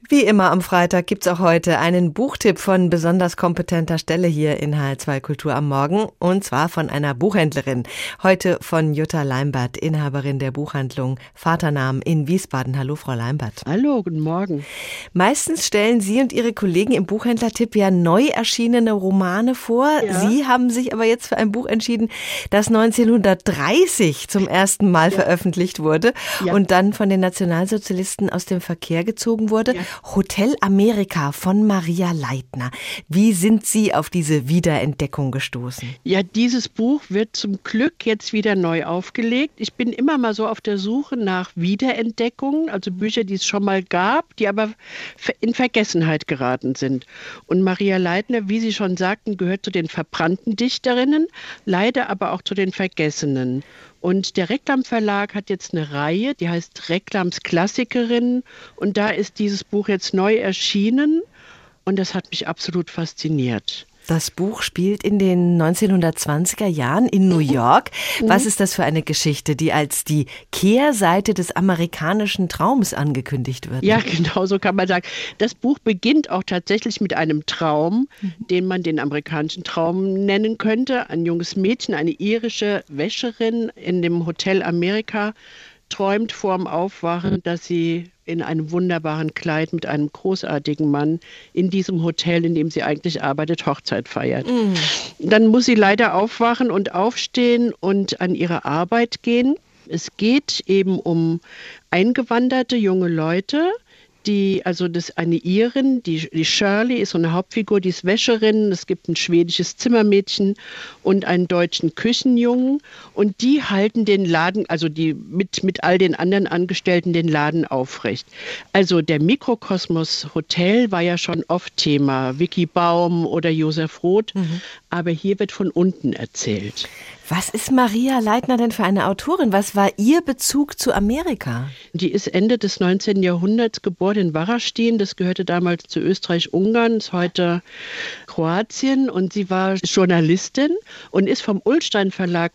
Wie immer am Freitag gibt's auch heute einen Buchtipp von besonders kompetenter Stelle hier in HR2 Kultur am Morgen, und zwar von einer Buchhändlerin. Heute von Jutta Leimbert, Inhaberin der Buchhandlung Vaternamen in Wiesbaden. Hallo, Frau Leimbert. Hallo, guten Morgen. Meistens stellen Sie und Ihre Kollegen im Buchhändlertipp ja neu erschienene Romane vor. Ja. Sie haben sich aber jetzt für ein Buch entschieden, das 1930 zum ersten Mal veröffentlicht wurde und dann von den Nationalsozialisten aus dem Verkehr gezogen wurde. Ja. Hotel Amerika von Maria Leitner. Wie sind Sie auf diese Wiederentdeckung gestoßen? Ja, dieses Buch wird zum Glück jetzt wieder neu aufgelegt. Ich bin immer mal so auf der Suche nach Wiederentdeckungen, also Bücher, die es schon mal gab, die aber in Vergessenheit geraten sind. Und Maria Leitner, wie Sie schon sagten, gehört zu den verbrannten Dichterinnen, leider aber auch zu den Vergessenen. Und der Reklam Verlag hat jetzt eine Reihe, die heißt Reklams Klassikerinnen. Und da ist dieses Buch jetzt neu erschienen. Und das hat mich absolut fasziniert. Das Buch spielt in den 1920er Jahren in New York. Was ist das für eine Geschichte, die als die Kehrseite des amerikanischen Traums angekündigt wird? Ja, genau so kann man sagen. Das Buch beginnt auch tatsächlich mit einem Traum, den man den amerikanischen Traum nennen könnte. Ein junges Mädchen, eine irische Wäscherin in dem Hotel Amerika, träumt vorm Aufwachen, dass sie in einem wunderbaren Kleid mit einem großartigen Mann in diesem Hotel, in dem sie eigentlich arbeitet, Hochzeit feiert. Dann muss sie leider aufwachen und aufstehen und an ihre Arbeit gehen. Es geht eben um eingewanderte junge Leute, eine Irin, die Shirley ist so eine Hauptfigur, die ist Wäscherin, es gibt ein schwedisches Zimmermädchen und einen deutschen Küchenjungen, und die halten den Laden, also die mit all den anderen Angestellten den Laden aufrecht. Also der Mikrokosmos Hotel war ja schon oft Thema, Vicky Baum oder Josef Roth, aber hier wird von unten erzählt. Was ist Maria Leitner denn für eine Autorin? Was war ihr Bezug zu Amerika? Die ist Ende des 19. Jahrhunderts geboren in Varaždin. Das gehörte damals zu Österreich-Ungarn, ist heute Kroatien. Und sie war Journalistin und ist vom Ullstein Verlag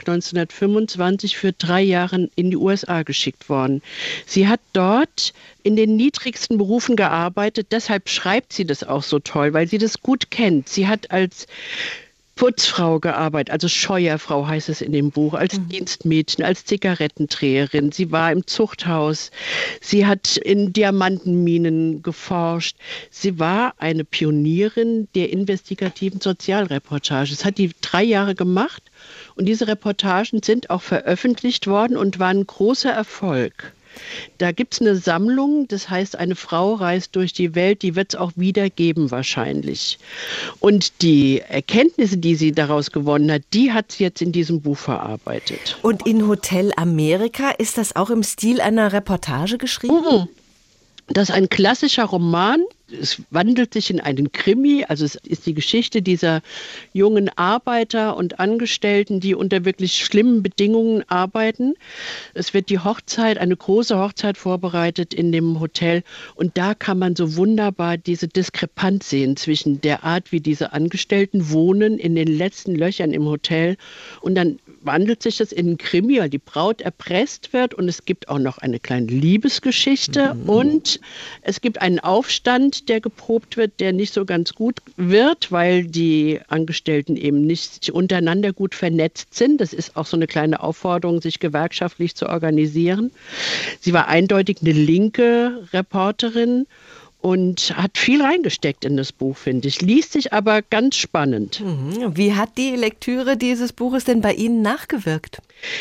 1925 für 3 Jahre in die USA geschickt worden. Sie hat dort in den niedrigsten Berufen gearbeitet. Deshalb schreibt sie das auch so toll, weil sie das gut kennt. Sie hat als Putzfrau gearbeitet, also Scheuerfrau heißt es in dem Buch, als Dienstmädchen, als Zigarettendreherin. Sie war im Zuchthaus. Sie hat in Diamantenminen geforscht. Sie war eine Pionierin der investigativen Sozialreportage. Das hat die 3 Jahre gemacht, und diese Reportagen sind auch veröffentlicht worden und waren ein großer Erfolg. Da gibt es eine Sammlung, das heißt, eine Frau reist durch die Welt, die wird es auch wieder geben wahrscheinlich. Und die Erkenntnisse, die sie daraus gewonnen hat, die hat sie jetzt in diesem Buch verarbeitet. Und in Hotel Amerika, ist das auch im Stil einer Reportage geschrieben? Das ist ein klassischer Roman. Es wandelt sich in einen Krimi, also es ist die Geschichte dieser jungen Arbeiter und Angestellten, die unter wirklich schlimmen Bedingungen arbeiten. Es wird die Hochzeit, eine große Hochzeit vorbereitet in dem Hotel, und da kann man so wunderbar diese Diskrepanz sehen zwischen der Art, wie diese Angestellten wohnen in den letzten Löchern im Hotel, und dann wandelt sich das in einen Krimi, weil die Braut erpresst wird, und es gibt auch noch eine kleine Liebesgeschichte und es gibt einen Aufstand, der geprobt wird, der nicht so ganz gut wird, weil die Angestellten eben nicht untereinander gut vernetzt sind. Das ist auch so eine kleine Aufforderung, sich gewerkschaftlich zu organisieren. Sie war eindeutig eine linke Reporterin und hat viel reingesteckt in das Buch, finde ich. Liest sich aber ganz spannend. Wie hat die Lektüre dieses Buches denn bei Ihnen nachgewirkt?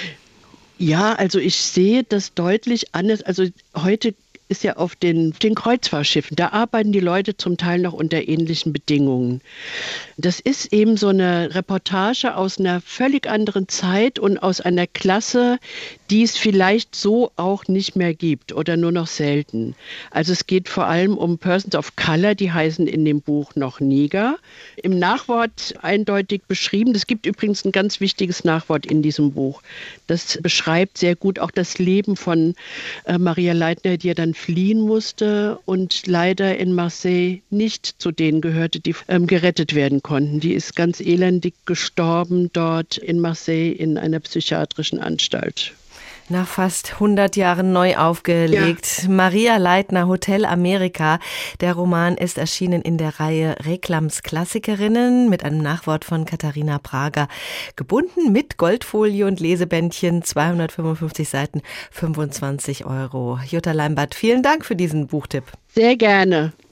Ja, also ich sehe das deutlich anders. Also heute ist ja auf den Kreuzfahrtschiffen, da arbeiten die Leute zum Teil noch unter ähnlichen Bedingungen. Das ist eben so eine Reportage aus einer völlig anderen Zeit und aus einer Klasse, die es vielleicht so auch nicht mehr gibt oder nur noch selten. Also es geht vor allem um Persons of Color, die heißen in dem Buch noch Neger. Im Nachwort eindeutig beschrieben. Es gibt übrigens ein ganz wichtiges Nachwort in diesem Buch. Das beschreibt sehr gut auch das Leben von Maria Leitner, die ja dann fliehen musste und leider in Marseille nicht zu denen gehörte, die gerettet werden konnten. Die ist ganz elendig gestorben dort in Marseille in einer psychiatrischen Anstalt. Nach fast 100 Jahren neu aufgelegt. Ja. Maria Leitner, Hotel Amerika. Der Roman ist erschienen in der Reihe Reclams Klassikerinnen mit einem Nachwort von Katharina Prager. Gebunden mit Goldfolie und Lesebändchen, 255 Seiten, 25 €. Jutta Leimbert, vielen Dank für diesen Buchtipp. Sehr gerne.